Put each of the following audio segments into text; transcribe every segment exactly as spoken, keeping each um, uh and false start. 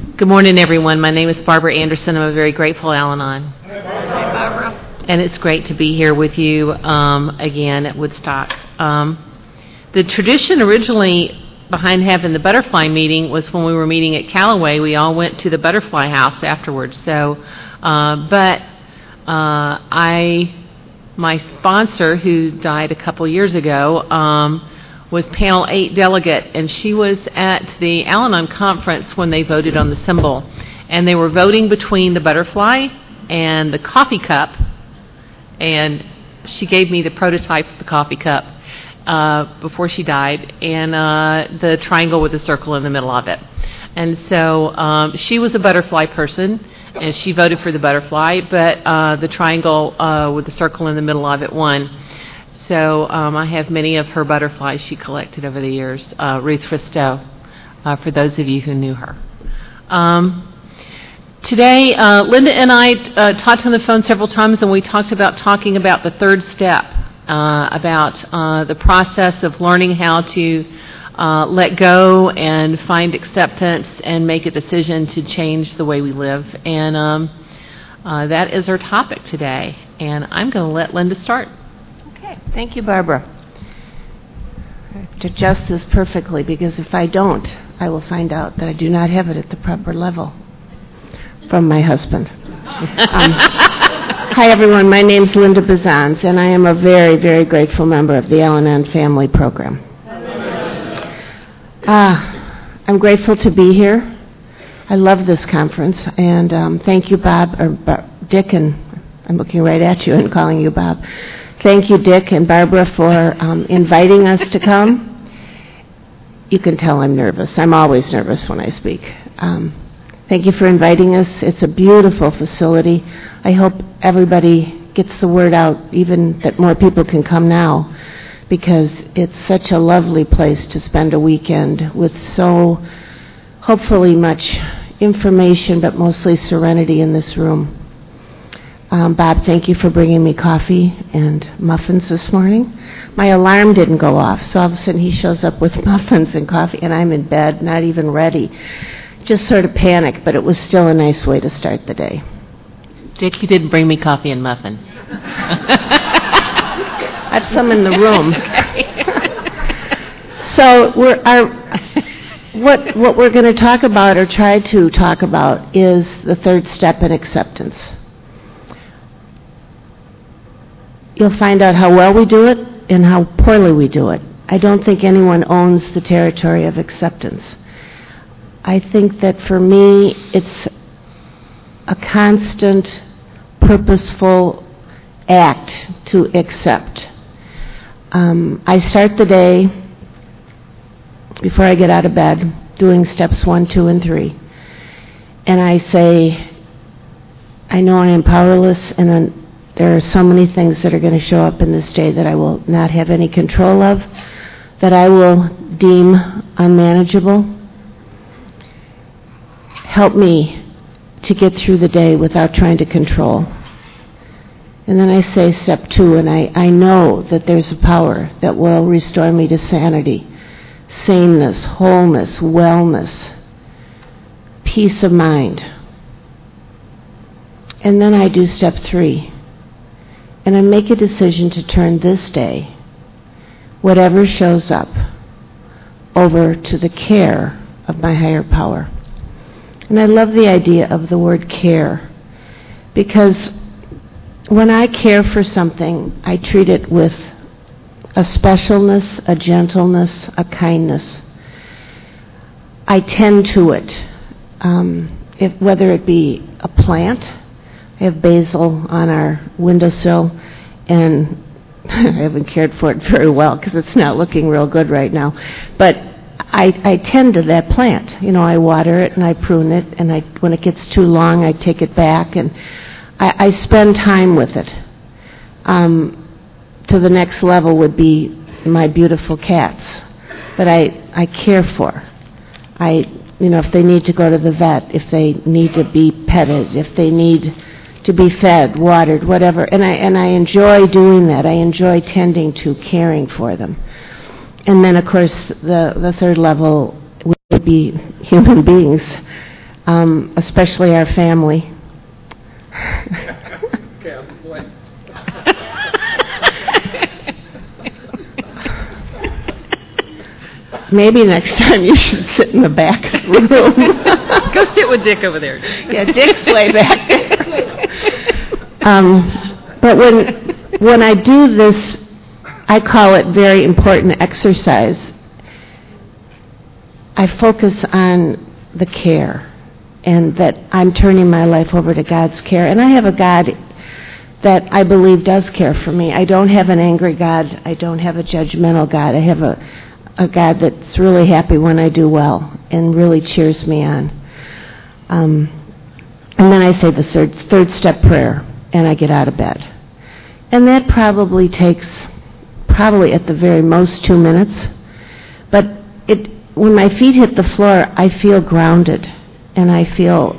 Good morning, everyone. My name is Barbara Anderson. I'm a very grateful Al-Anon. Hey, Barbara. And it's great to be here with you um, again at Woodstock. Um, the tradition originally behind having the butterfly meeting was when we were meeting at Callaway, we all went to the butterfly house afterwards. So, uh, but uh, I, my sponsor, who died a couple years ago, um, was panel eight delegate, and she was at the Al-Anon conference when they voted on the symbol. And they were voting between the butterfly and the coffee cup, and she gave me the prototype of the coffee cup uh, before she died, and uh, the triangle with the circle in the middle of it. And so um, she was a butterfly person, and she voted for the butterfly, but uh, the triangle uh, with the circle in the middle of it won. So um, I have many of her butterflies she collected over the years, uh, Ruth Fristow, uh, for those of you who knew her. Um, today, uh, Linda and I uh, talked on the phone several times, and we talked about talking about the third step, uh, about uh, the process of learning how to uh, let go and find acceptance and make a decision to change the way we live. And um, uh, that is our topic today. And I'm going to let Linda start. Thank you, Barbara. I have to adjust this perfectly, because if I don't, I will find out that I do not have it at the proper level from my husband. um, hi, everyone. My name's Linda Bazans, and I am a very, very grateful member of the Al-Anon family program. Uh, I'm grateful to be here. I love this conference, and um, thank you, Bob, or Bob, Dick, and I'm looking right at you and calling you Bob. Thank you, Dick and Barbara, for um, inviting us to come. You can tell I'm nervous. I'm always nervous when I speak. Um, thank you for inviting us. It's a beautiful facility. I hope everybody gets the word out, even that more people can come now, because it's such a lovely place to spend a weekend with so hopefully much information, but mostly serenity in this room. Um, Bob, thank you for bringing me coffee and muffins this morning. My alarm didn't go off, so all of a sudden he shows up with muffins and coffee, and I'm in bed, not even ready. Just sort of panicked, but it was still a nice way to start the day. Dick, you didn't bring me coffee and muffins. I have some in the room. So we're, our, what, what we're going to talk about, or try to talk about, is the third step in acceptance. You'll find out how well we do it and how poorly we do it. I don't think anyone owns the territory of acceptance. I think that for me, it's a constant, purposeful act to accept. Um, I start the day, before I get out of bed, doing steps one, two, and three. And I say, I know I am powerless, and I'm there are so many things that are going to show up in this day that I will not have any control of, that I will deem unmanageable. Help me to get through the day without trying to control. And then I say step two, and I, I know that there's a power that will restore me to sanity, sameness, wholeness, wellness, peace of mind. And then I do step three. And I make a decision to turn this day, whatever shows up, over to the care of my higher power. And I love the idea of the word care, because when I care for something, I treat it with a specialness, a gentleness, a kindness. I tend to it, um, if, whether it be a plant. I have basil on our windowsill, and I haven't cared for it very well because it's not looking real good right now. But I, I tend to that plant. You know, I water it and I prune it, and I, when it gets too long, I take it back, and I, I spend time with it. Um, to the next level would be my beautiful cats that I, I care for. I, you know, if they need to go to the vet, if they need to be petted, if they need to be fed, watered, whatever. And I and I enjoy doing that. I enjoy tending to, caring for them. And then, of course, the, the third level would be human beings. um, especially our family. Maybe next time you should sit in the back of the room. Go sit with Dick over there. Yeah, Dick's way back there. Um, but when when I do this, I call it very important exercise. I focus on the care, and that I'm turning my life over to God's care. And I have a God that I believe does care for me. I don't have an angry God. I don't have a judgmental God. I have a a God that's really happy when I do well and really cheers me on. Um, and then I say the third, third step prayer, and I get out of bed. And that probably takes, probably at the very most, two minutes. But it, when my feet hit the floor, I feel grounded, and I feel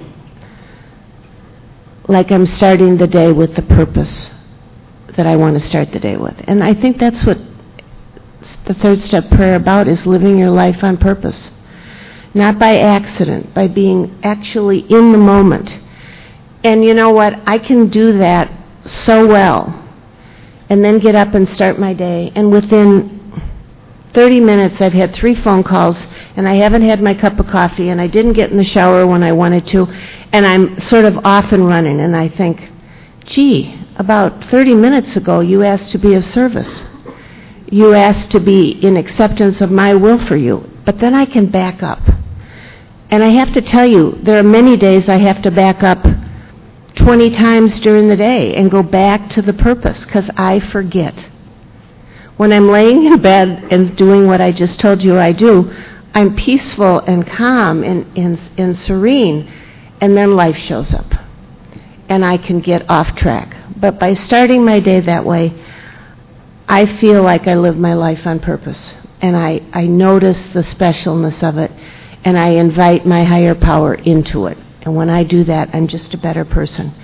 like I'm starting the day with the purpose that I want to start the day with. And I think that's what the third step prayer about, is living your life on purpose. Not by accident, by being actually in the moment. And you know what? I can do that so well. And then get up and start my day. And within thirty minutes, I've had three phone calls, and I haven't had my cup of coffee, and I didn't get in the shower when I wanted to, and I'm sort of off and running. And I think, gee, about thirty minutes ago, you asked to be of service. You asked to be in acceptance of my will for you. But then I can back up. And I have to tell you, there are many days I have to back up twenty times during the day and go back to the purpose, because I forget. When I'm laying in bed and doing what I just told you I do, I'm peaceful and calm and, and, and serene, and then life shows up. And I can get off track. But by starting my day that way, I feel like I live my life on purpose, and I, I notice the specialness of it, and I invite my higher power into it. And when I do that, I'm just a better person.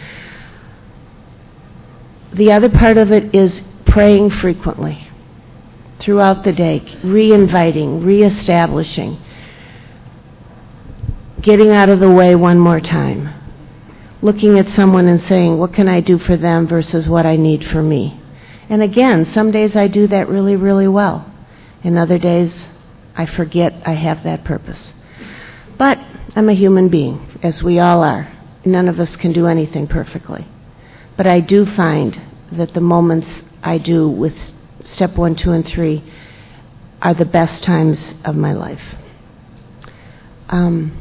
The other part of it is praying frequently throughout the day, re-inviting, re-establishing, getting out of the way one more time, looking at someone and saying, what can I do for them versus what I need for me? And again, some days I do that really, really well. And other days, I forget I have that purpose. But I'm a human being, as we all are. None of us can do anything perfectly. But I do find that the moments I do with step one, two, and three are the best times of my life. Um,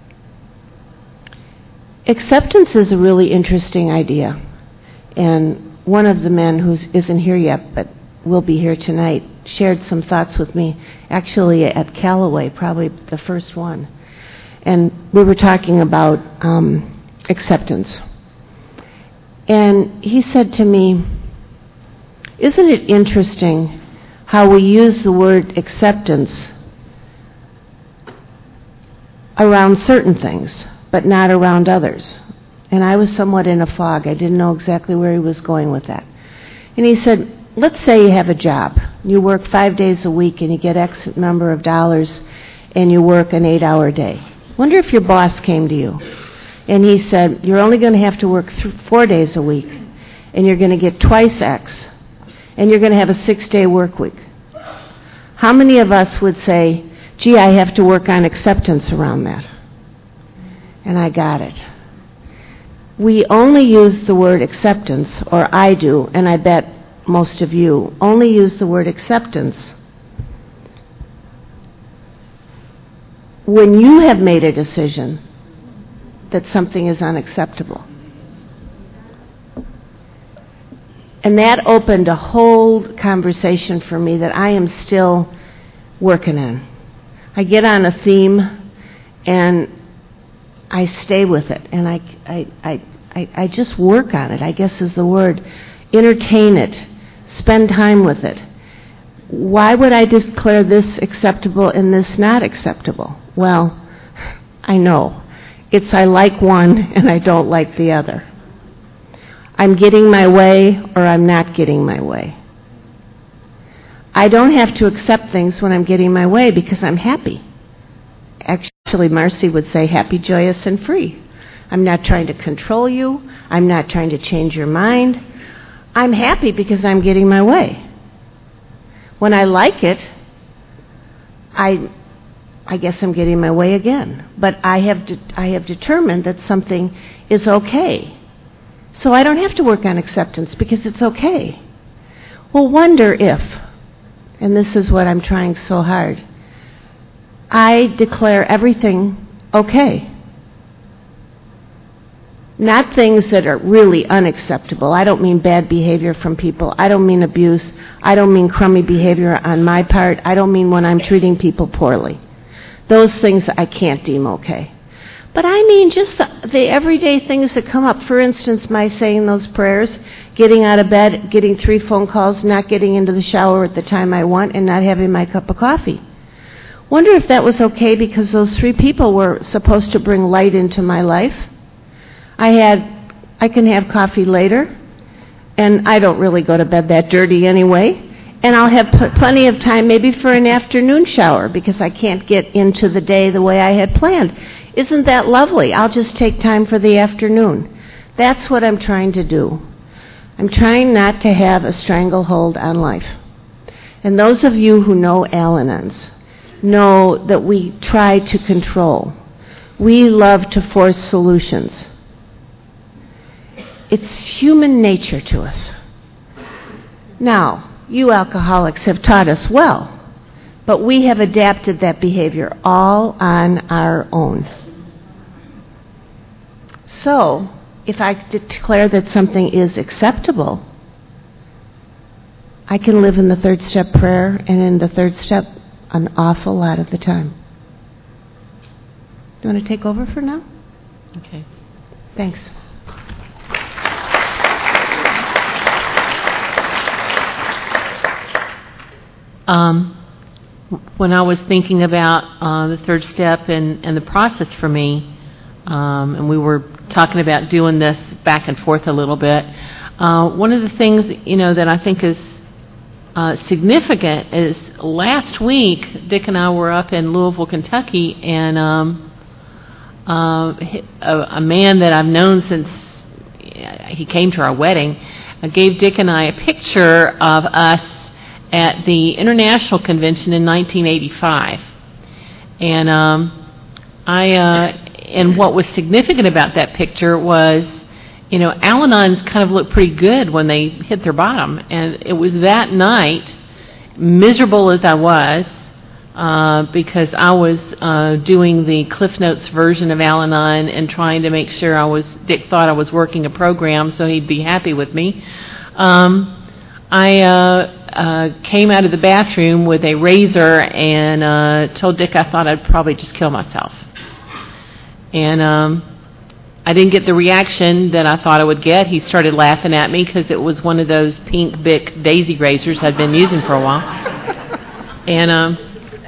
acceptance is a really interesting idea. And one of the men who isn't here yet, but will be here tonight, shared some thoughts with me, actually at Callaway, probably the first one. And we were talking about um, acceptance. And he said to me, isn't it interesting how we use the word acceptance around certain things, but not around others? And I was somewhat in a fog. I didn't know exactly where he was going with that. And he said, let's say you have a job. You work five days a week and you get X number of dollars and you work an eight-hour day. Wonder if your boss came to you and he said, you're only going to have to work th- four days a week and you're going to get twice X and you're going to have a six-day work week. How many of us would say, gee, I have to work on acceptance around that? And I got it. We only use the word acceptance, or I do, and I bet most of you only use the word acceptance when you have made a decision that something is unacceptable. And that opened a whole conversation for me that I am still working on. I get on a theme and I stay with it, and I, I, I, I, I just work on it, I guess is the word. Entertain it. Spend time with it. Why would I declare this acceptable and this not acceptable? Well, I know. It's I like one and I don't like the other. I'm getting my way or I'm not getting my way. I don't have to accept things when I'm getting my way because I'm happy. Actually, Actually, Marcy would say, happy, joyous, and free. I'm not trying to control you. I'm not trying to change your mind. I'm happy because I'm getting my way. When I like it, I, I guess I'm getting my way again. But I have, de- I have determined that something is okay. So I don't have to work on acceptance because it's okay. Well, wonder if, and this is what I'm trying so hard, I declare everything okay. Not things that are really unacceptable. I don't mean bad behavior from people. I don't mean abuse. I don't mean crummy behavior on my part. I don't mean when I'm treating people poorly. Those things I can't deem okay. But I mean just the, the everyday things that come up. For instance, my saying those prayers, getting out of bed, getting three phone calls, not getting into the shower at the time I want, and not having my cup of coffee. Wonder if that was okay because those three people were supposed to bring light into my life. I had, I can have coffee later, and I don't really go to bed that dirty anyway, and I'll have pl- plenty of time maybe for an afternoon shower because I can't get into the day the way I had planned. Isn't that lovely? I'll just take time for the afternoon. That's what I'm trying to do. I'm trying not to have a stranglehold on life. And those of you who know Al-Anons know that we try to control. We love to force solutions. It's human nature to us. Now, you alcoholics have taught us well, but we have adapted that behavior all on our own. So, if I declare that something is acceptable, I can live in the third step prayer and in the third step an awful lot of the time. Do you want to take over for now? Okay. Thanks. Um, when I was thinking about uh, the third step and, and the process for me, um, and we were talking about doing this back and forth a little bit, uh, one of the things, you know, that I think is uh, significant is last week, Dick and I were up in Louisville, Kentucky, and um, uh, a, a man that I've known since he came to our wedding uh, gave Dick and I a picture of us at the International Convention in nineteen eighty-five. And um, I, uh, and what was significant about that picture was, you know, Al-Anons kind of looked pretty good when they hit their bottom. And it was that night, miserable as I was, uh, because I was uh, doing the Cliff Notes version of Al-Anon and trying to make sure I was, Dick thought I was working a program so he'd be happy with me. Um, I uh, uh, came out of the bathroom with a razor and uh, told Dick I thought I'd probably just kill myself. And um, I didn't get the reaction that I thought I would get. He started laughing at me because it was one of those pink Bic daisy razors I'd been using for a while. And um,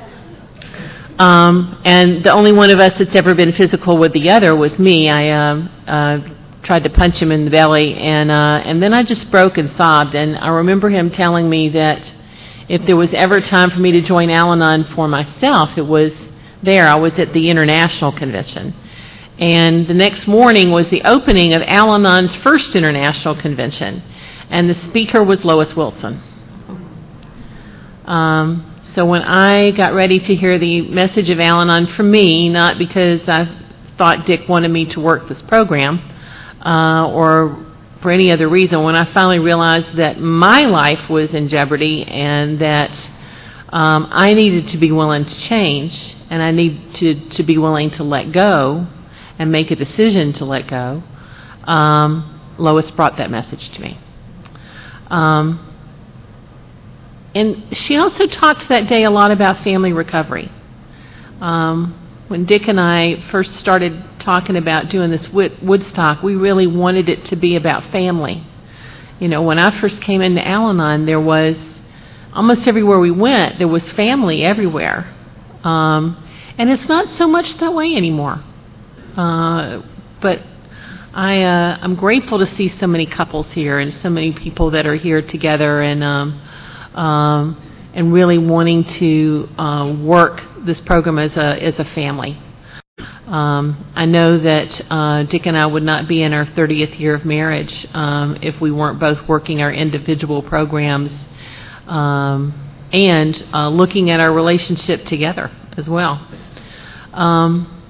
um, and the only one of us that's ever been physical with the other was me. I um, uh, tried to punch him in the belly, and uh, and then I just broke and sobbed. And I remember him telling me that if there was ever time for me to join Al-Anon for myself, it was there. I was at the International Convention. And the next morning was the opening of Al-Anon's first International Convention, and the speaker was Lois Wilson. Um, so when I got ready to hear the message of Al-Anon from me, not because I thought Dick wanted me to work this program, Uh, or for any other reason, when I finally realized that my life was in jeopardy and that um, I needed to be willing to change and I needed to, to be willing to let go and make a decision to let go, um, Lois brought that message to me. Um, and she also talked that day a lot about family recovery. Um, When Dick and I first started talking about doing this Woodstock, we really wanted it to be about family. You know, when I first came into Al-Anon, there was, almost everywhere we went, there was family everywhere. Um, and it's not so much that way anymore. Uh, but I, uh, I'm grateful to see so many couples here and so many people that are here together and um, um, and really wanting to uh, work this program as a as a family. Um, I know that uh, Dick and I would not be in our thirtieth year of marriage um, if we weren't both working our individual programs um, and uh, looking at our relationship together as well. Um,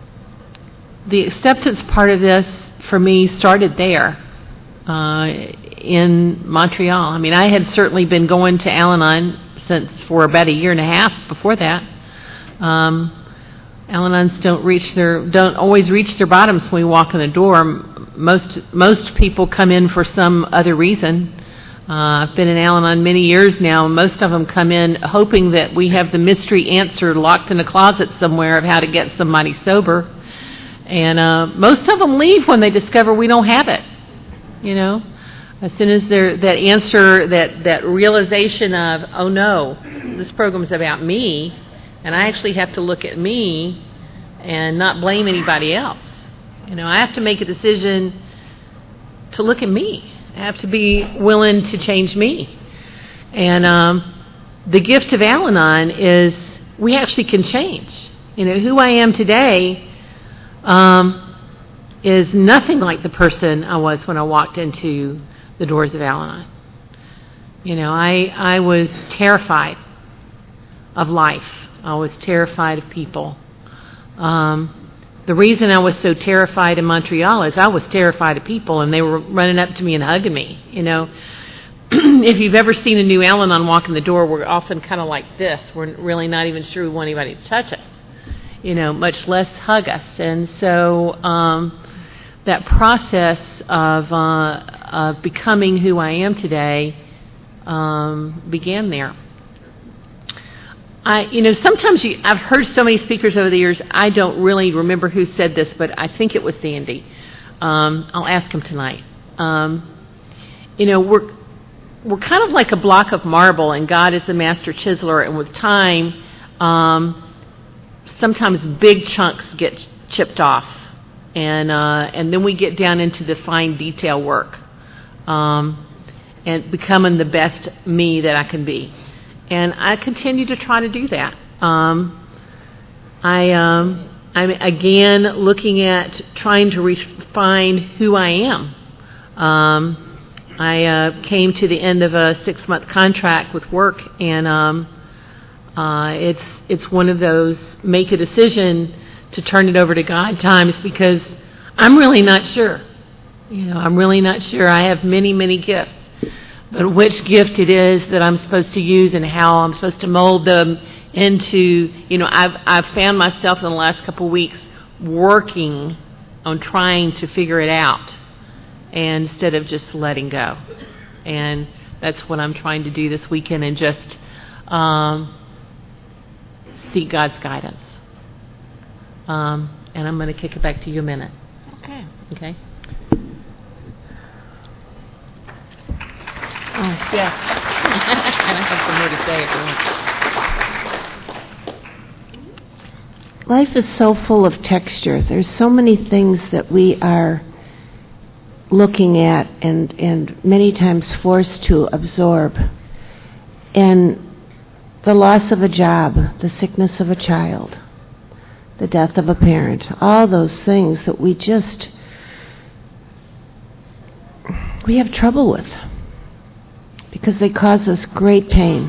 the acceptance part of this, for me, started there uh, in Montreal. I mean, I had certainly been going to Al-Anon since for about a year and a half before that. Um, Al-Anons don't reach their don't always reach their bottoms when we walk in the door. Most most people come in for some other reason. Uh, I've been in Al-Anon many years now. Most of them come in hoping that we have the mystery answer locked in a closet somewhere of how to get somebody sober. And uh, most of them leave when they discover we don't have it. You know, as soon as they're that answer, that that realization of, oh no, this program's about me. And I actually have to look at me and not blame anybody else. You know, I have to make a decision to look at me. I have to be willing to change me. And um, the gift of Al-Anon is we actually can change. You know, who I am today um, is nothing like the person I was when I walked into the doors of Al-Anon. You know, I, I was terrified of life. I was terrified of people. Um, the reason I was so terrified in Montreal is I was terrified of people, and they were running up to me and hugging me. You know, if you've ever seen a new Al-Anon walk in the door, we're often kind of like this. We're really not even sure we want anybody to touch us, you know, much less hug us. And so um, that process of, uh, of becoming who I am today um, began there. I, you know, sometimes you, I've heard so many speakers over the years, I don't really remember who said this, but I think it was Sandy. Um, I'll ask him tonight. Um, you know, we're we're kind of like a block of marble, and God is the master chiseler, and with time, um, sometimes big chunks get chipped off, and uh, and then we get down into the fine detail work, um, and becoming the best me that I can be. And I continue to try to do that. Um, I, um, I'm again looking at trying to refine who I am. Um, I uh, came to the end of a six-month contract with work, and um, uh, it's it's one of those make a decision to turn it over to God times, because I'm really not sure. You know, I'm really not sure. I have many, many gifts. But which gift it is that I'm supposed to use and how I'm supposed to mold them into, you know, I've I've found myself in the last couple of weeks working on trying to figure it out, and instead of just letting go. And that's what I'm trying to do this weekend, and just um, seek God's guidance. Um, and I'm going to kick it back to you a minute. Okay. Okay? Oh, yes. And I have some more to say if you want. Life is so full of texture. There's so many things that we are looking at and, and many times forced to absorb. And the loss of a job, the sickness of a child, the death of a parent, all those things that we just, we have trouble with, because they cause us great pain.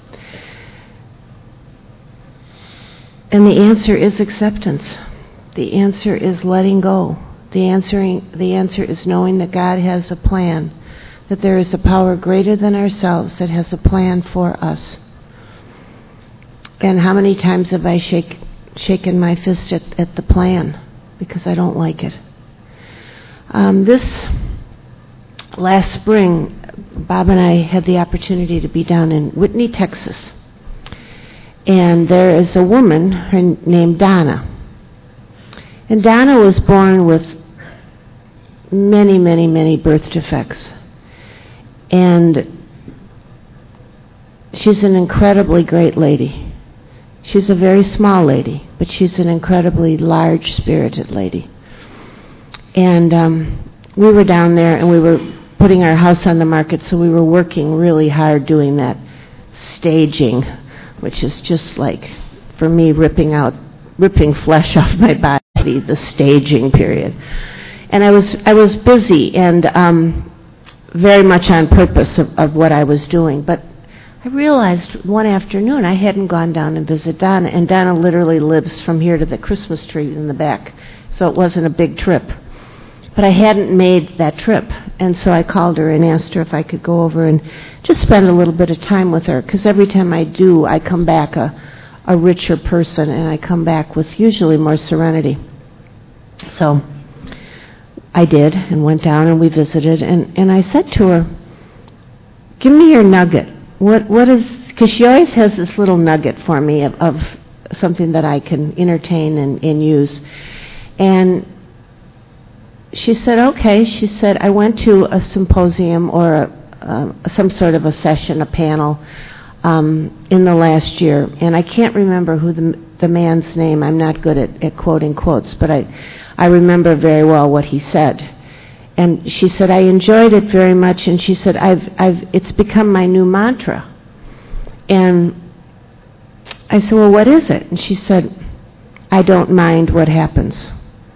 And the answer is acceptance. The answer is letting go. The answering, the answer is knowing that God has a plan, that there is a power greater than ourselves that has a plan for us. And how many times have I shake, shaken my fist at, at the plan because I don't like it? Um, this last spring, Bob and I had the opportunity to be down in Whitney, Texas. And there is a woman her, named Donna. And Donna was born with many, many, many birth defects. And she's an incredibly great lady. She's a very small lady, but she's an incredibly large-spirited lady. And um, we were down there, and we were putting our house on the market, so we were working really hard doing that staging, which is just like, for me, ripping out, ripping flesh off my body. body, the staging period. And I was I was busy and um, very much on purpose of, of what I was doing. But I realized one afternoon I hadn't gone down and visit Donna, and Donna literally lives from here to the Christmas tree in the back, so it wasn't a big trip. But I hadn't made that trip, and so I called her and asked her if I could go over and just spend a little bit of time with her, because every time I do, I come back a, a richer person, and I come back with usually more serenity. So I did, and went down, and we visited, and, and I said to her, give me your nugget. What What is, because she always has this little nugget for me of, of something that I can entertain and, and use. And she said, okay. She said, I went to a symposium or a, uh, some sort of a session, a panel, um, in the last year. And I can't remember who the, the man's name. I'm not good at, at quoting quotes, but I, I remember very well what he said. And she said, I enjoyed it very much. And she said, I've, I've, it's become my new mantra. And I said, well, what is it? And she said, I don't mind what happens.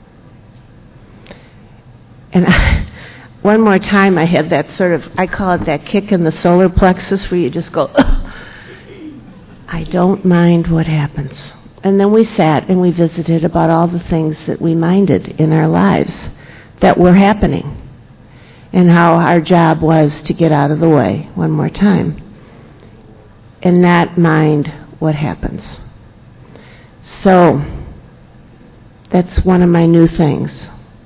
And I, one more time I had that sort of, I call it that kick in the solar plexus where you just go, ugh. I don't mind what happens. And then we sat and we visited about all the things that we minded in our lives that were happening and how our job was to get out of the way one more time and not mind what happens. So that's one of my new things.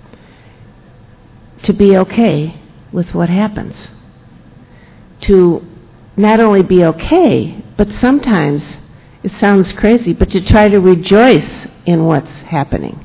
To be okay with what happens. To not only be okay, but sometimes, it sounds crazy, but to try to rejoice in what's happening.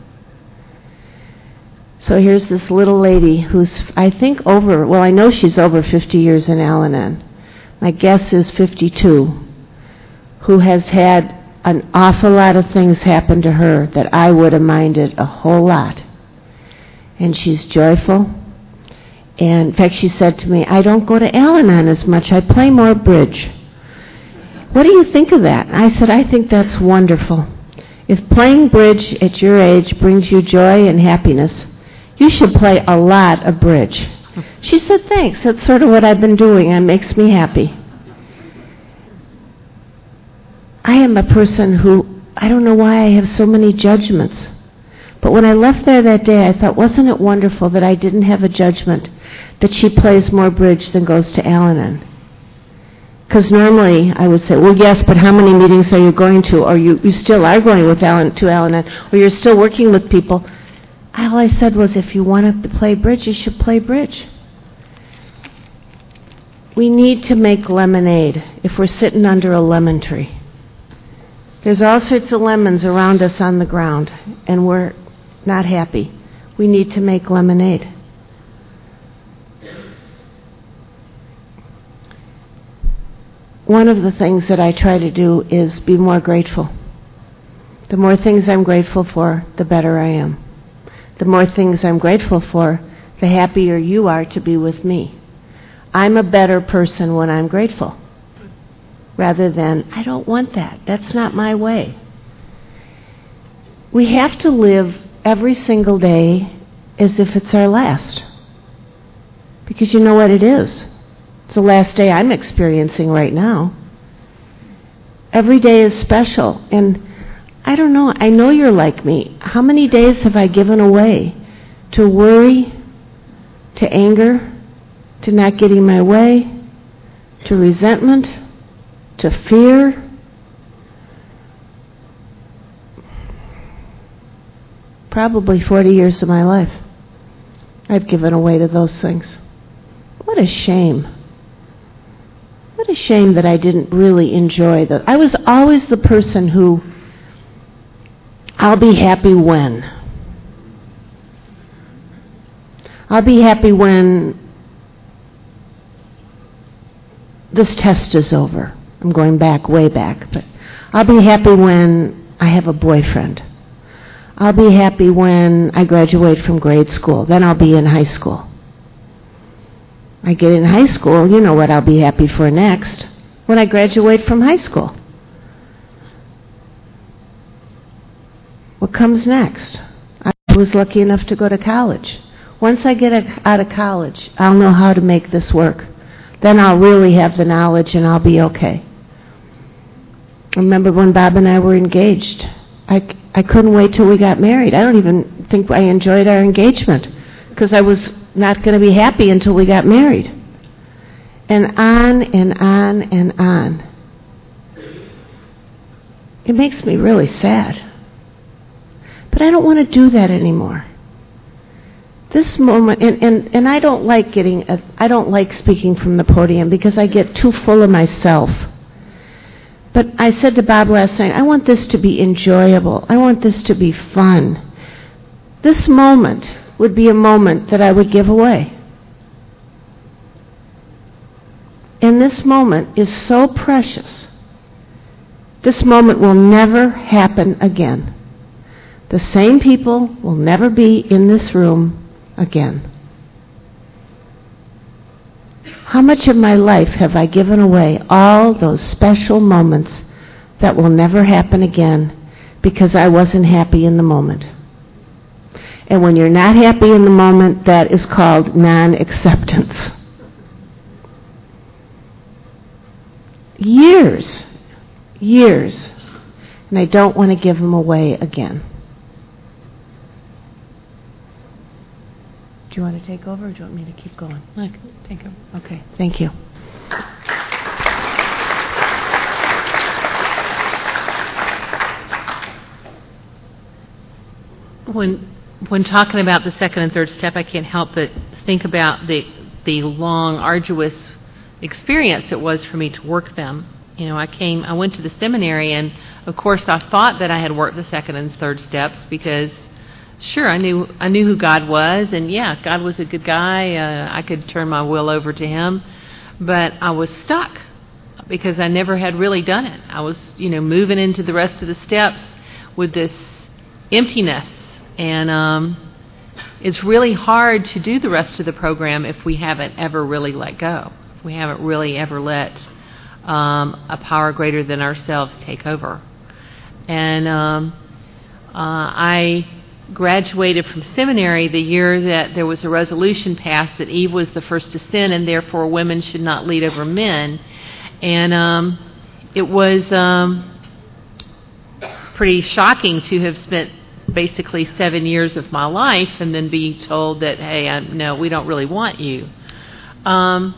So here's this little lady who's, I think, over, well, I know she's over fifty years in Al-Anon. My guess is fifty-two, who has had an awful lot of things happen to her that I would have minded a whole lot. And she's joyful. And in fact, she said to me, I don't go to Al-Anon as much. I play more bridge. What do you think of that? I said, I think that's wonderful. If playing bridge at your age brings you joy and happiness, you should play a lot of bridge. She said, thanks. That's sort of what I've been doing. It makes me happy. I am a person who, I don't know why I have so many judgments. But when I left there that day, I thought, wasn't it wonderful that I didn't have a judgment that she plays more bridge than goes to Al-Anon? Because normally I would say, well, yes, but how many meetings are you going to? Or you, you still are going with Al- to Al-Anon? Or you're still working with people? All I said was, if you want to play bridge, you should play bridge. We need to make lemonade if we're sitting under a lemon tree. There's all sorts of lemons around us on the ground, and we're not happy. We need to make lemonade. One of the things that I try to do is be more grateful. The more things I'm grateful for, the better I am. The more things I'm grateful for, the happier you are to be with me. I'm a better person when I'm grateful, rather than, I don't want that. That's not my way. We have to live every single day as if it's our last. Because you know what it is. It's the last day I'm experiencing right now. Every day is special. And I don't know, I know you're like me. How many days have I given away to worry, to anger, to not getting my way, to resentment, to fear? Probably forty years of my life I've given away to those things. What a shame. What a shame that I didn't really enjoy that. I was always the person who, I'll be happy when. I'll be happy when this test is over. I'm going back, way back. But I'll be happy when I have a boyfriend. I'll be happy when I graduate from grade school. Then I'll be in high school. I get in high school, you know what I'll be happy for next. When I graduate from high school. What comes next? I was lucky enough to go to college. Once I get a, out of college, I'll know how to make this work. Then I'll really have the knowledge and I'll be okay. I remember when Bob and I were engaged. I, I couldn't wait till we got married. I don't even think I enjoyed our engagement because I was not going to be happy until we got married. And on and on and on. It makes me really sad. But I don't want to do that anymore. This moment, and, and, and I don't like getting, a, I don't like speaking from the podium because I get too full of myself. But I said to Bob last night, I want this to be enjoyable. I want this to be fun. This moment would be a moment that I would give away. And this moment is so precious. This moment will never happen again. The same people will never be in this room again. How much of my life have I given away, all those special moments that will never happen again because I wasn't happy in the moment? And when you're not happy in the moment, that is called non-acceptance. Years, years, and I don't want to give them away again. Do you want to take over, or do you want me to keep going? I can take over. Okay, thank you. When when talking about the second and third step, I can't help but think about the the long, arduous experience it was for me to work them. You know, I came, I went to the seminary, and of course, I thought that I had worked the second and third steps because. Sure, I knew I knew who God was, and yeah, God was a good guy. Uh, I could turn my will over to Him, but I was stuck because I never had really done it. I was, you know, moving into the rest of the steps with this emptiness, and um, it's really hard to do the rest of the program if we haven't ever really let go. If we haven't really ever let um, a power greater than ourselves take over. And um, uh, I. graduated from seminary the year that there was a resolution passed that Eve was the first to sin and therefore women should not lead over men. And um, it was um, pretty shocking to have spent basically seven years of my life and then be told that, hey, I'm, no, we don't really want you. Um,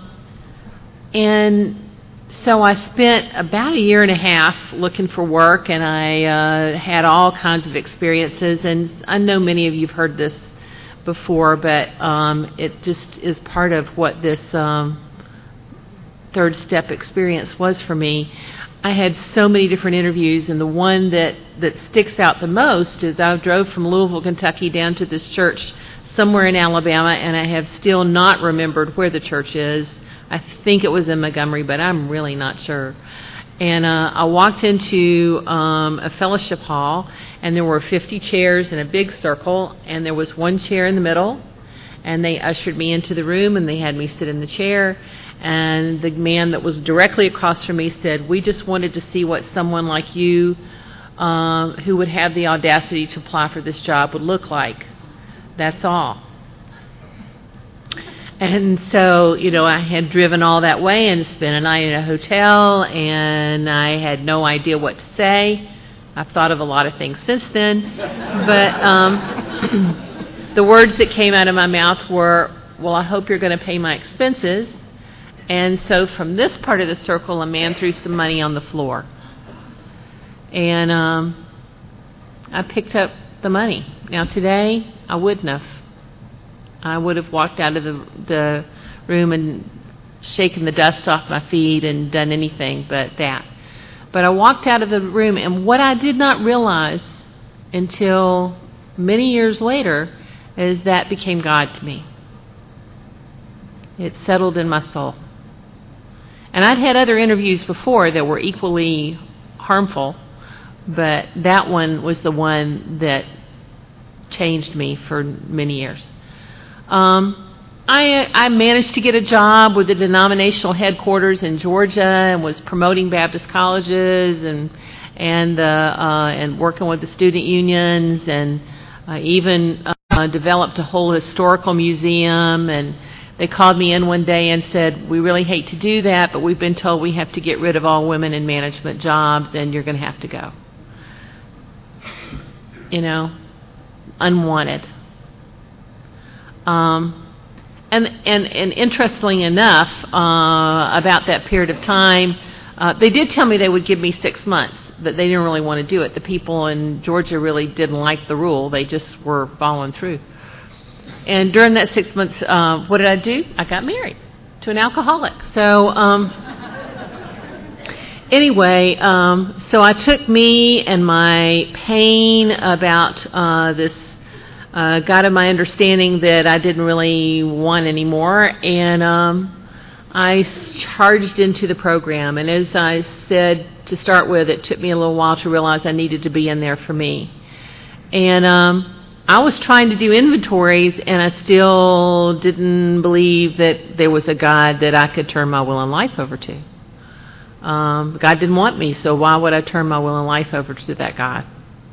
and So I spent about a year and a half looking for work, and I uh, had all kinds of experiences. And I know many of you have heard this before, but um, it just is part of what this um, third step experience was for me. I had so many different interviews, and the one that, that sticks out the most is I drove from Louisville, Kentucky down to this church somewhere in Alabama, and I have still not remembered where the church is. I think it was in Montgomery, but I'm really not sure. And uh, I walked into um, a fellowship hall, and there were fifty chairs in a big circle, and there was one chair in the middle, and they ushered me into the room, and they had me sit in the chair, and the man that was directly across from me said, we just wanted to see what someone like you um, who would have the audacity to apply for this job would look like. That's all. And so, you know, I had driven all that way and spent a night in a hotel, and I had no idea what to say. I've thought of a lot of things since then. But um, the words that came out of my mouth were, well, I hope you're going to pay my expenses. And so from this part of the circle, a man threw some money on the floor. And um, I picked up the money. Now, today, I wouldn't have. I would have walked out of the, the room and shaken the dust off my feet and done anything but that. But I walked out of the room, and what I did not realize until many years later is that became God to me. It settled in my soul. And I'd had other interviews before that were equally harmful, but that one was the one that changed me for many years. Um, I, I managed to get a job with the denominational headquarters in Georgia and was promoting Baptist colleges and and uh, uh, and working with the student unions, and I even uh, developed a whole historical museum, and they called me in one day and said, we really hate to do that, but we've been told we have to get rid of all women in management jobs, and you're going to have to go. You know, unwanted. Um, and, and, and interestingly enough, uh, about that period of time, uh, they did tell me they would give me six months, but they didn't really want to do it. The people in Georgia really didn't like the rule. They just were following through. And during that six months, uh, what did I do? I got married to an alcoholic. So um, anyway, um, so I took me and my pain about uh, this uh, God of my understanding that I didn't really want anymore, and um, I charged into the program. And as I said to start with, it took me a little while to realize I needed to be in there for me. And um, I was trying to do inventories, and I still didn't believe that there was a God that I could turn my will and life over to. Um, God didn't want me, so why would I turn my will and life over to that God?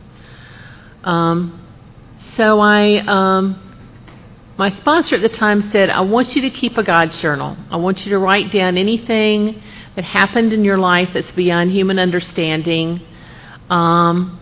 Um, so I, um, my sponsor at the time said, I want you to keep a God's journal. I want you to write down anything that happened in your life that's beyond human understanding, um,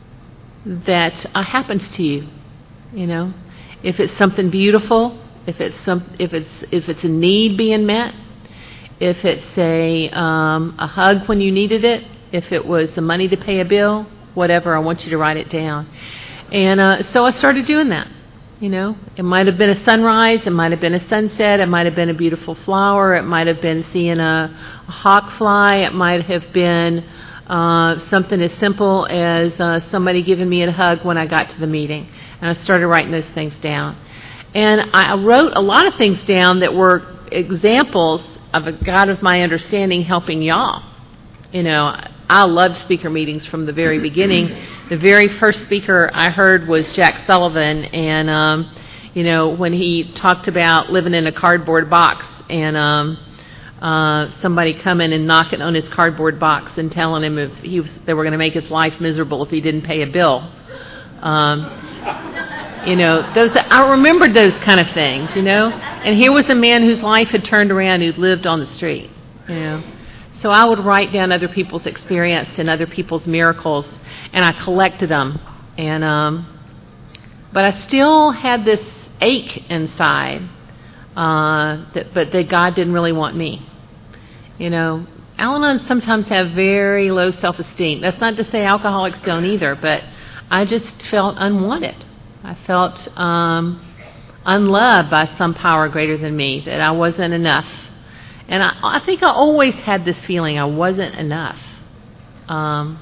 that uh, happens to you. You know, if it's something beautiful, if it's some, if it's if it's a need being met, if it's a um, a hug when you needed it, if it was the money to pay a bill, whatever, I want you to write it down. And uh, so I started doing that. You know, it might have been a sunrise, it might have been a sunset, it might have been a beautiful flower, it might have been seeing a, a hawk fly, it might have been uh, something as simple as uh, somebody giving me a hug when I got to the meeting. And I started writing those things down. And I wrote a lot of things down that were examples of a God of my understanding helping y'all. You know, I loved speaker meetings from the very beginning. The very first speaker I heard was Jack Sullivan, and um, you know, when he talked about living in a cardboard box, and um, uh, somebody coming and knocking on his cardboard box and telling him if he was, they were going to make his life miserable if he didn't pay a bill. Um, you know, those I remembered those kind of things. You know, and here was a man whose life had turned around, who lived on the street. You know. So I would write down other people's experience and other people's miracles, and I collected them. And um, but I still had this ache inside, uh, that, but that God didn't really want me. You know, Al-Anons sometimes have very low self-esteem. That's not to say alcoholics don't either, but I just felt unwanted. I felt um, unloved by some power greater than me, that I wasn't enough. And I, I think I always had this feeling I wasn't enough. Um,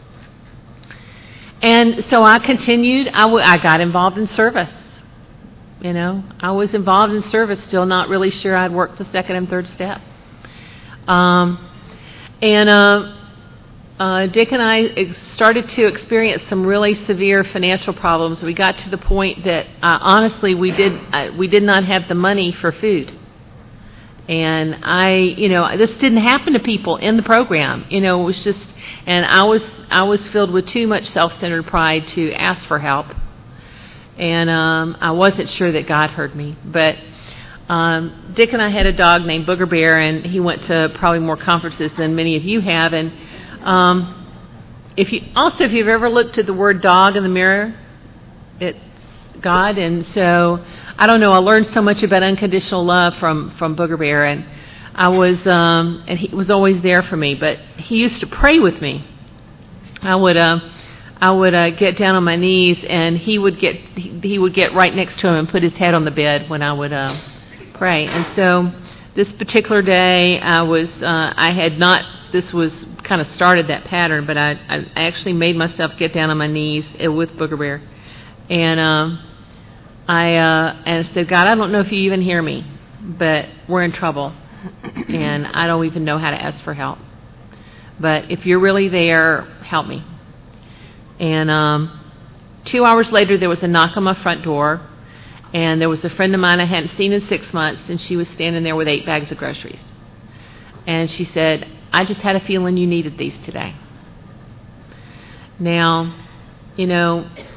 and so I continued. I, w- I got involved in service. You know, I was involved in service, still not really sure I'd worked the second and third step. Um, and uh, uh, Dick and I ex- started to experience some really severe financial problems. We got to the point that uh, honestly we did uh, we did not have the money for food. And I, you know, this didn't happen to people in the program. You know, it was just, and I was, I was filled with too much self-centered pride to ask for help. And um, I wasn't sure that God heard me. But um, Dick and I had a dog named Booger Bear, and he went to probably more conferences than many of you have. And um, if you also, if you've ever looked at the word dog in the mirror, it's God. And so I don't know, I learned so much about unconditional love from, from Booger Bear, and I was, um, and he was always there for me, but he used to pray with me. I would, uh, I would uh, get down on my knees, and he would get, he, he would get right next to him and put his head on the bed when I would uh, pray. And so this particular day, I was, uh, I had not, this was kind of started that pattern, but I, I actually made myself get down on my knees with Booger Bear, and um, I uh, and said, God, I don't know if you even hear me, but we're in trouble, and I don't even know how to ask for help. But if you're really there, help me. And um, two hours later, there was a knock on my front door, and there was a friend of mine I hadn't seen in six months, and she was standing there with eight bags of groceries. And she said, I just had a feeling you needed these today. Now, you know,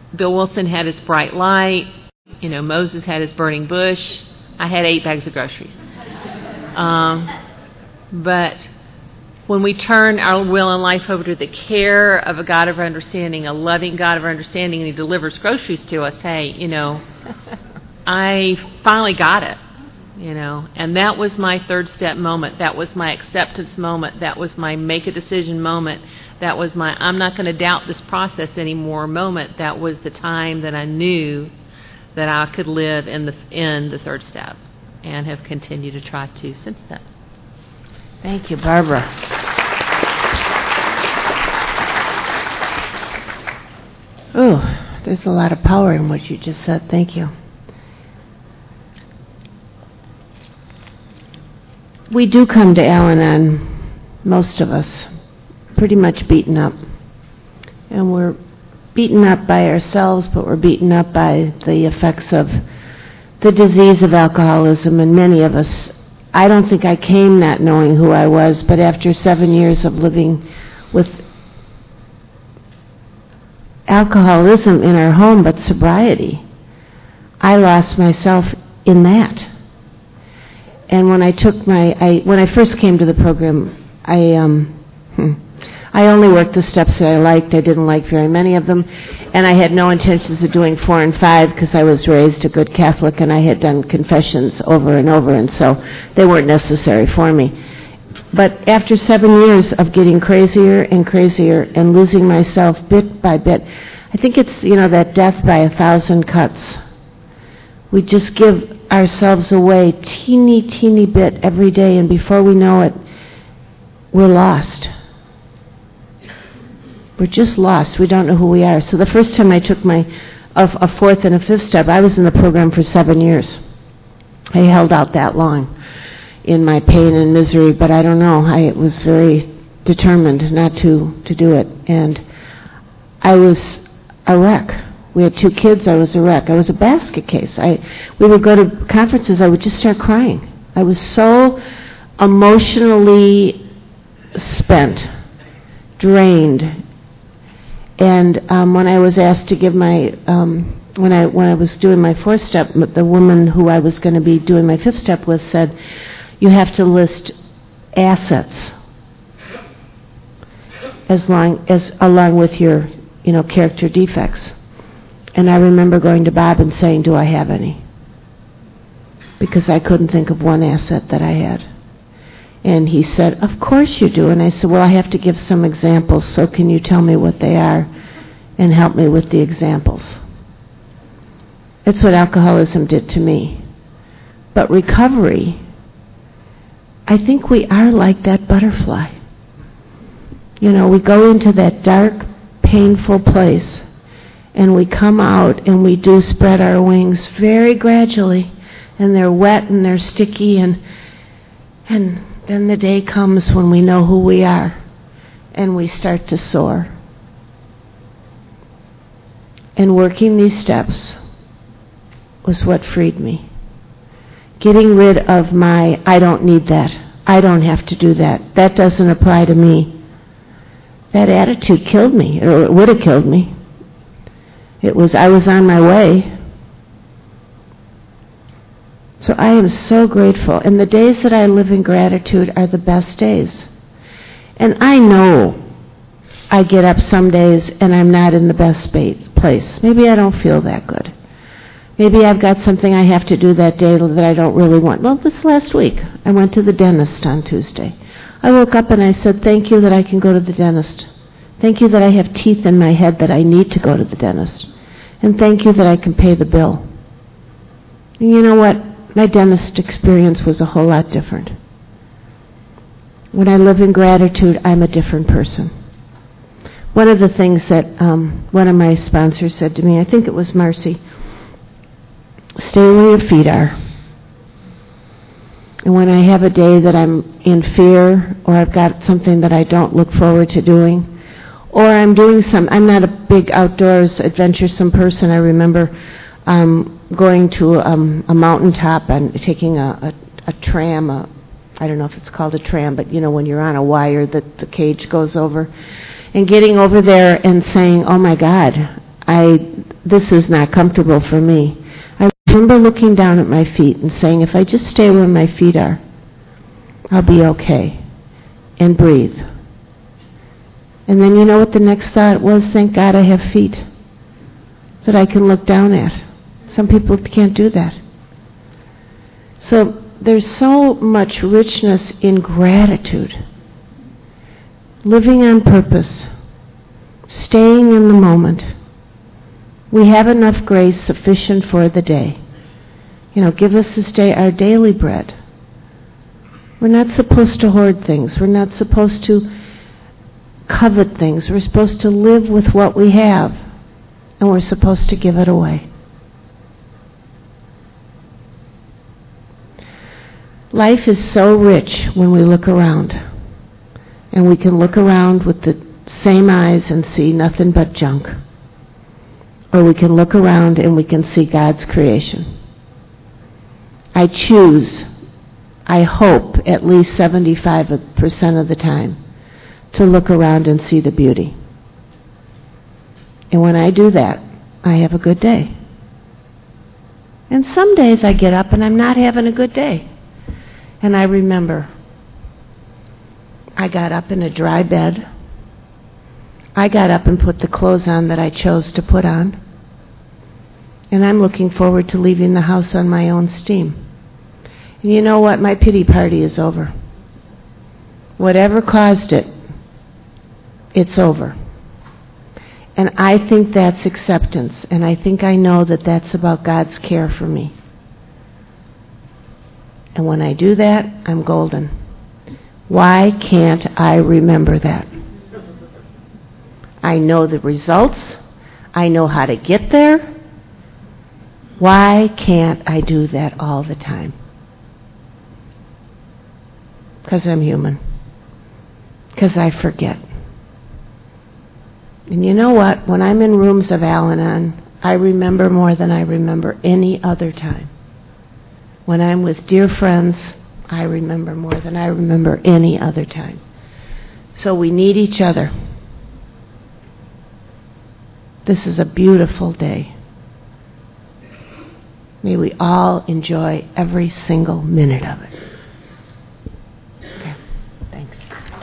Bill Wilson had his bright light. You know, Moses had his burning bush. I had eight bags of groceries. Um, but when we turn our will and life over to the care of a God of understanding, a loving God of understanding, and He delivers groceries to us, hey, you know, I finally got it, you know. And that was my third step moment. That was my acceptance moment. That was my make a decision moment. That was my I'm not going to doubt this process anymore moment. That was the time that I knew that I could live in the in the third step, and have continued to try to since then. Thank you, Barbara. Oh, there's a lot of power in what you just said. Thank you. We do come to Al-Anon, most of us, pretty much beaten up. And we're beaten up by ourselves, but we're beaten up by the effects of the disease of alcoholism, and many of us, I don't think I came not knowing who I was, but after seven years of living with alcoholism in our home, but sobriety, I lost myself in that. And when I took my, I, when I first came to the program, I, um, hmm, I only worked the steps that I liked. I didn't like very many of them. And I had no intentions of doing four and five because I was raised a good Catholic and I had done confessions over and over, and so they weren't necessary for me. But after seven years of getting crazier and crazier and losing myself bit by bit, I think it's, you know, that death by a thousand cuts. We just give ourselves away teeny, teeny bit every day, and before we know it, we're lost. We're just lost. We don't know who we are. So the first time I took my a, a fourth and a fifth step, I was in the program for seven years. I held out that long in my pain and misery, but I don't know. I was very determined not to, to do it. And I was a wreck. We had two kids. I was a wreck. I was a basket case. I we would go to conferences. I would just start crying. I was so emotionally spent, drained. And um, when I was asked to give my, um, when I when I was doing my fourth step, the woman who I was going to be doing my fifth step with said, "You have to list assets as long as along with your, you know, character defects." And I remember going to Bob and saying, "Do I have any?" Because I couldn't think of one asset that I had. And he said, "Of course you do." And I said, "Well, I have to give some examples, so can you tell me what they are and help me with the examples?" That's what alcoholism did to me. But recovery, I think we are like that butterfly. You know, we go into that dark, painful place, and we come out and we do spread our wings very gradually, and they're wet and they're sticky, and and then the day comes when we know who we are, and we start to soar. And working these steps was what freed me. Getting rid of my, I don't need that. I don't have to do that. That doesn't apply to me. That attitude killed me, or it would have killed me. It was, I was on my way. So I am so grateful. And the days that I live in gratitude are the best days. And I know I get up some days and I'm not in the best space, place. Maybe I don't feel that good. Maybe I've got something I have to do that day that I don't really want. Well, this last week, I went to the dentist on Tuesday. I woke up and I said, "Thank you that I can go to the dentist. Thank you that I have teeth in my head that I need to go to the dentist. And thank you that I can pay the bill." And you know what? My dentist experience was a whole lot different. When I live in gratitude, I'm a different person. One of the things that um, one of my sponsors said to me, I think it was Marcy, "Stay where your feet are." And when I have a day that I'm in fear, or I've got something that I don't look forward to doing, or I'm doing some, I'm not a big outdoors adventuresome person. I remember um, going to um, a mountaintop and taking a, a, a tram, a, I don't know if it's called a tram, but you know when you're on a wire that the cage goes over, and getting over there and saying, "Oh my God, I this is not comfortable for me. I remember looking down at my feet and saying, if I just stay where my feet are, I'll be okay. And breathe. And then you know what the next thought was? Thank God I have feet that I can look down at. Some people can't do that. So there's so much richness in gratitude. Living on purpose. Staying in the moment. We have enough grace sufficient for the day. You know, give us this day our daily bread. We're not supposed to hoard things. We're not supposed to covet things. We're supposed to live with what we have, and we're supposed to give it away. Life is so rich when we look around, and we can look around with the same eyes and see nothing but junk. Or we can look around and we can see God's creation. I choose, I hope, at least seventy-five percent of the time, to look around and see the beauty. And when I do that, I have a good day. And some days I get up and I'm not having a good day. And I remember, I got up in a dry bed. I got up and put the clothes on that I chose to put on. And I'm looking forward to leaving the house on my own steam. And you know what? My pity party is over. Whatever caused it, it's over. And I think that's acceptance. And I think I know that that's about God's care for me. And when I do that, I'm golden. Why can't I remember that? I know the results. I know how to get there. Why can't I do that all the time? Because I'm human. Because I forget. And you know what? When I'm in rooms of Al-Anon, I remember more than I remember any other time. When I'm with dear friends, I remember more than I remember any other time. So we need each other. This is a beautiful day. May we all enjoy every single minute of it. Okay, thanks.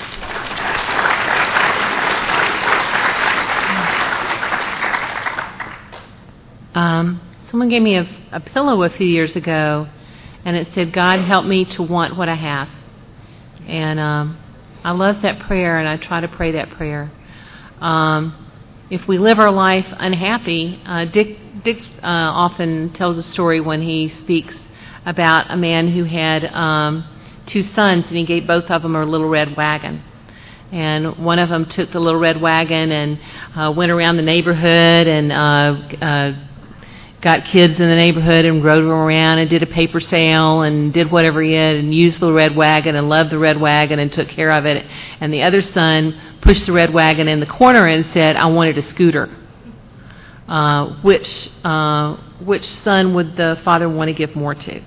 Um, someone gave me a, a pillow a few years ago, and it said, God, help me to want what I have. And um, I love that prayer, and I try to pray that prayer. Um, if we live our life unhappy, uh, Dick, Dick uh, often tells a story when he speaks about a man who had um, two sons, and he gave both of them a little red wagon. And one of them took the little red wagon and uh, went around the neighborhood and uh, uh, got kids in the neighborhood and rode them around and did a paper sale and did whatever he had and used the red wagon and loved the red wagon and took care of it. And the other son pushed the red wagon in the corner and said, I wanted a scooter. Uh, which uh, which son would the father want to give more to?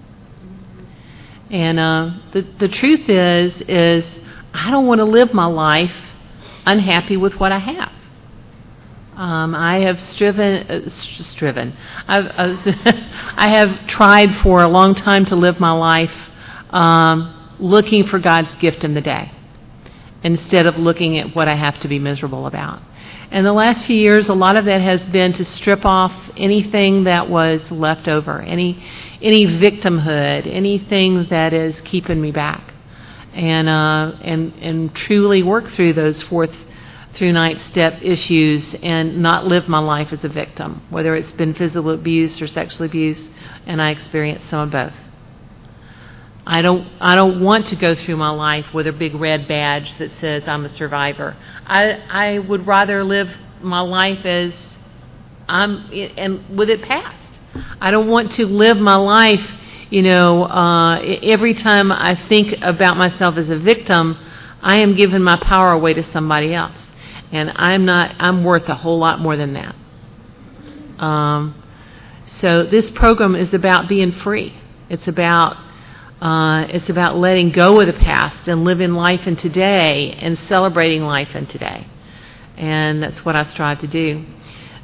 And uh, the the truth is, is I don't want to live my life unhappy with what I have. Um, I have striven, uh, striven. I've, I have tried for a long time to live my life um, looking for God's gift in the day, instead of looking at what I have to be miserable about. And the last few years, a lot of that has been to strip off anything that was left over, any any victimhood, anything that is keeping me back, and uh, and and truly work through those fourth through ninth step issues and not live my life as a victim, whether it's been physical abuse or sexual abuse, and I experienced some of both. I don't I don't want to go through my life with a big red badge that says I'm a survivor. I I would rather live my life as I'm and with it past. I don't want to live my life, you know, uh, every time I think about myself as a victim, I am giving my power away to somebody else. And I'm not I'm worth a whole lot more than that. Um, so this program is about being free. It's about Uh, it's about letting go of the past and living life in today and celebrating life in today. And that's what I strive to do.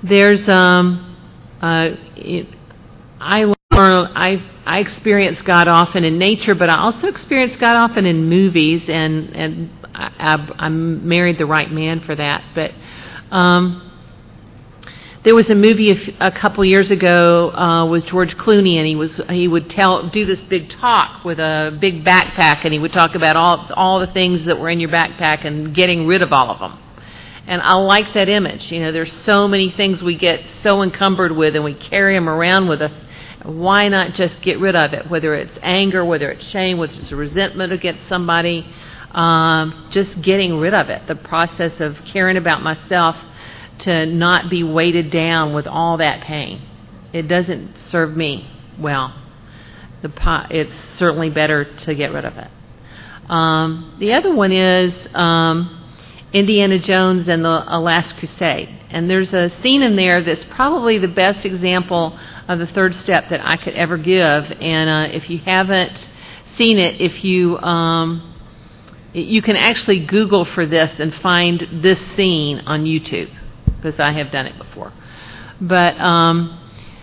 there's um, uh, it, I learn I I experience God often in nature, but I also experience God often in movies, and and I, I, I married the right man for that. But um, there was a movie a, f- a couple years ago uh, with George Clooney, and he was he would tell do this big talk with a big backpack, and he would talk about all all the things that were in your backpack and getting rid of all of them. And I like that image. You know, there's so many things we get so encumbered with, and we carry them around with us. Why not just get rid of it? Whether it's anger, whether it's shame, whether it's a resentment against somebody, um, just getting rid of it. The process of caring about myself to not be weighted down with all that pain. It doesn't serve me well. The po- it's certainly better to get rid of it. Um, the other one is um, Indiana Jones and the Last Crusade. And there's a scene in there that's probably the best example of the third step that I could ever give. And uh, if you haven't seen it, if you um, you can actually Google for this and find this scene on YouTube, because I have done it before. But um,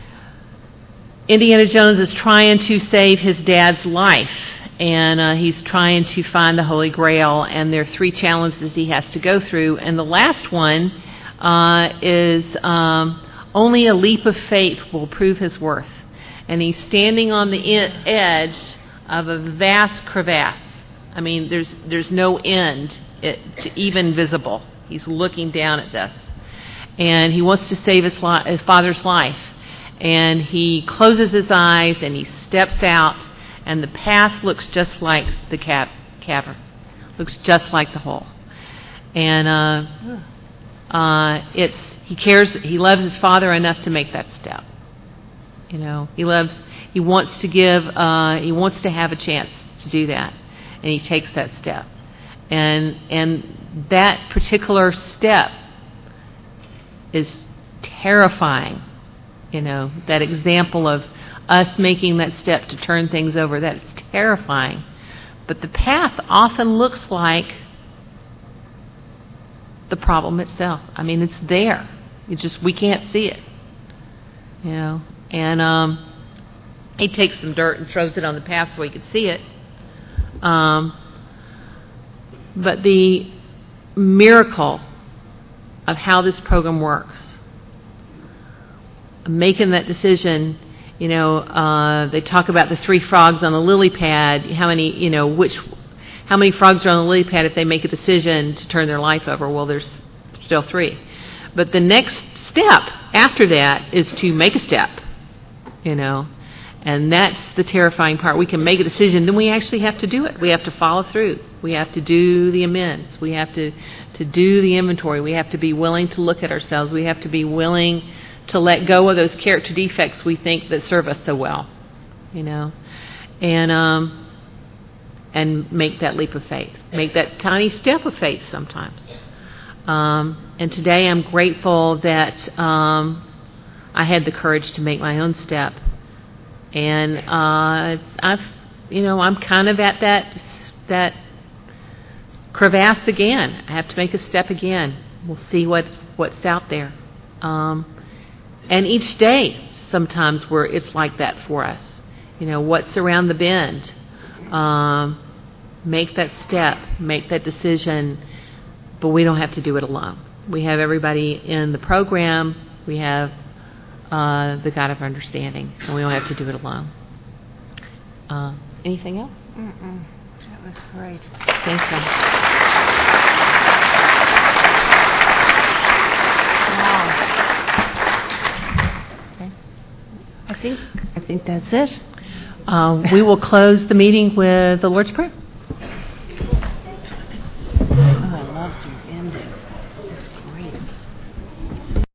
Indiana Jones is trying to save his dad's life, and uh, he's trying to find the Holy Grail, and there are three challenges he has to go through. And the last one uh, is um, only a leap of faith will prove his worth. And he's standing on the e- edge of a vast crevasse. I mean, there's there's no end it, to even visible. He's looking down at this. And he wants to save his, li- his father's life. And he closes his eyes and he steps out, and the path looks just like the ca- cavern. Looks just like the hole. And uh, uh, it's he cares. He loves his father enough to make that step. You know, he loves. He wants to give. Uh, he wants to have a chance to do that, and he takes that step. And and that particular step is terrifying. You know, that example of us making that step to turn things over, that's terrifying. But the path often looks like the problem itself. I mean, it's there. It's just we can't see it. You know, and um, he takes some dirt and throws it on the path so he could see it. Um, but the miracle of how this program works, making that decision, you know, uh, they talk about the three frogs on the lily pad, how many, you know, which, how many frogs are on the lily pad if they make a decision to turn their life over? Well, there's still three. But the next step after that is to make a step, you know, and that's the terrifying part. We can make a decision, then we actually have to do it. We have to follow through. We have to do the amends. We have to, to do the inventory. We have to be willing to look at ourselves. We have to be willing to let go of those character defects we think that serve us so well, you know, and um, and make that leap of faith, make that tiny step of faith sometimes. Um, and today I'm grateful that um, I had the courage to make my own step, and uh, I've, you know, I'm kind of at that that crevasse again. I have to make a step again. We'll see what what's out there. Um, And each day, sometimes where it's like that for us. You know, what's around the bend? Um, make that step, make that decision, but we don't have to do it alone. We have everybody in the program. We have uh, the God of understanding, and we don't have to do it alone. Uh, anything else? Mm-mm. That was great. Thanks, God. Wow. I think I think that's it. Uh, we will close the meeting with the Lord's Prayer. Oh, I loved your ending.